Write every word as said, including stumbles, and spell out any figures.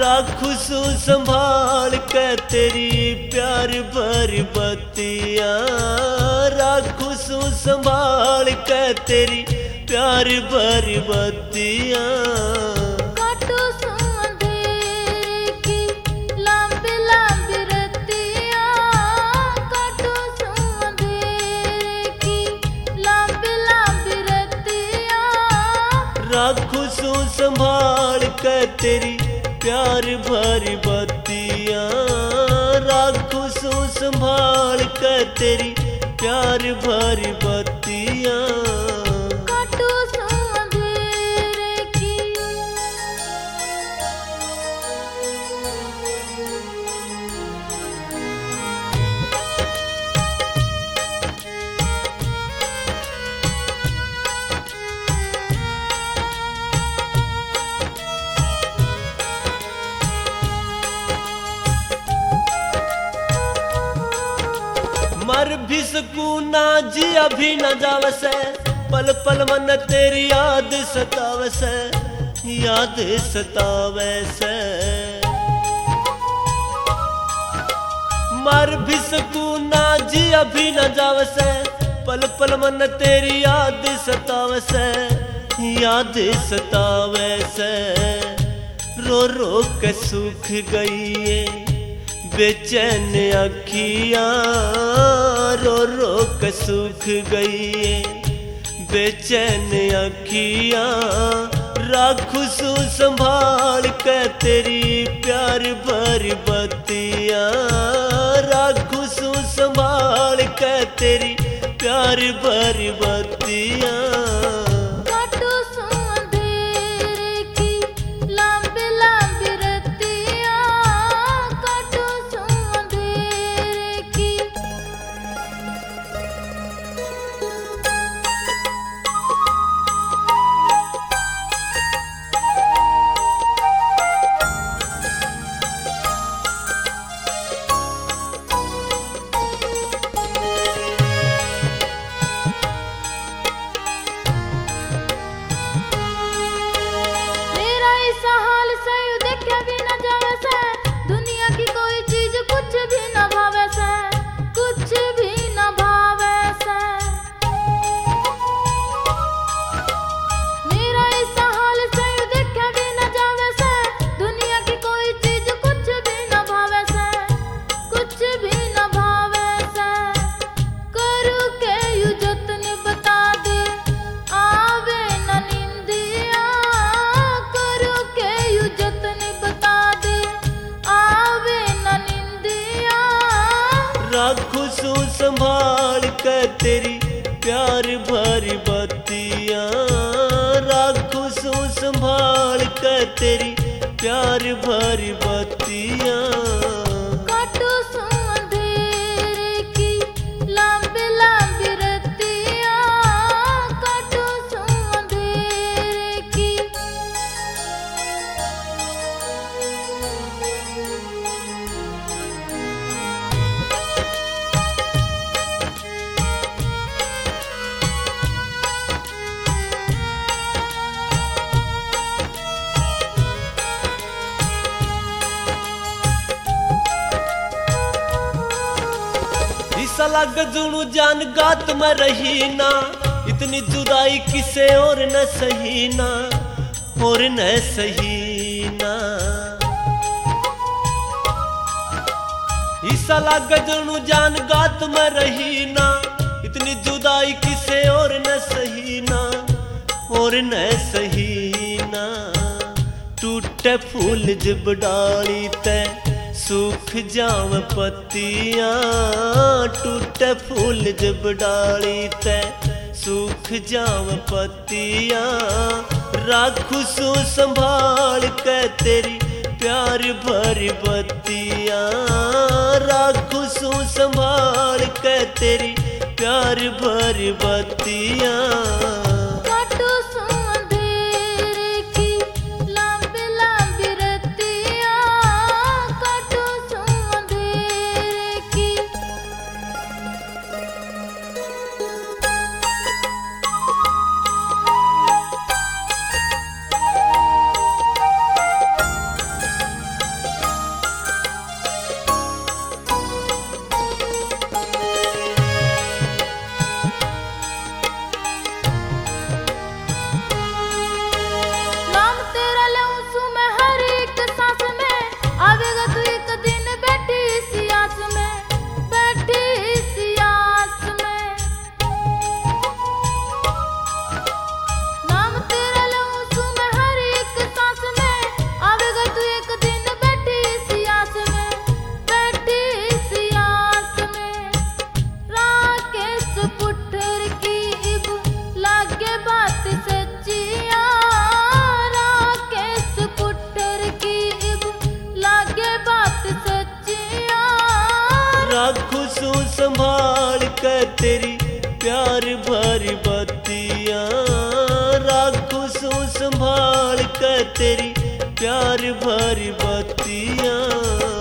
राखू सू संभाल के तेरी प्यार भरी बत्तियां, राखू सू संभाल के तेरी प्यार भरी बत्तियां। काटो सू अंधेरे की लंबी लंबी रत्तियां, काटो सू अंधेरे की लंबी लंबी रत्तियां। राखू सू संभाल के तेरी प्यार भरी बत्तियां, राखू सू संभाल के तेरी प्यार भरी बत्तियां। काटो सू अंधेरे की मर भी सकूं ना जी अभी न जावसे, पल पल मन तेरी याद सतावसे, याद सतावसे। मर भी सकूं ना जी अभी न जावसे, पल पल मन तेरी याद सतावसे, याद सतावसे। रो रो के सूख गई है बेचैन अखियां, रो रो के सूख गई बेचैन अखियां। राखू सू संभाल के तेरी प्यार भरी बत्तियां, राखू सू संभाल के तेरी प्यार भरी बत्तियां। काटो सू अंधेरे की लंबी लंबी रत्तियां, काटो सू अंधेरे की मेरा ऐसा हाल सही देखे भी न जावे से, दुनिया की कोई चीज कुछ भी न भावे से, कुछ भी न भावे से। मेरा ऐसा हाल सही देखे भी न जावे से, दुनिया की कोई चीज कुछ भी न भावे से, कुछ भी न भावे से। करू के यू जतन बता दे आवे न निंदिया, करू के यू जतन बता दे आवे न निंदिया। राखू सू संभाल के तेरी प्यार भरी बत्तियां, राखू सू संभाल के तेरी प्यार भरी बत्तियां। काटो सू अंधेरे की लंबी लंबी रत्तियां, काटो सू अंधेरे की इस लग जुनू जान गात में रही ना, इतनी जुदाई किसे और न सही ना, और न सही ना। इस लग जुनू जान गात में रही ना, इतनी जुदाई किसे और न सही ना, और न सही ना। टूटे फूल जब डाली ते सूख जाव पत्तियां, टूटे फूल जब डाली ते सूख जाव पत्तियां। राखू सू संभाल के तेरी प्यार भरी बत्तियां, राखू सू संभाल के तेरी प्यार भरी बत्तियां। काटो सू अंधेरे की लंबी लंबी रत्तियां, काटो सू अंधेरे की संभाल कर तेरी प्यार भरी बत्तियां, राखू सू संभाल कर तेरी प्यार भरी बत्तियां।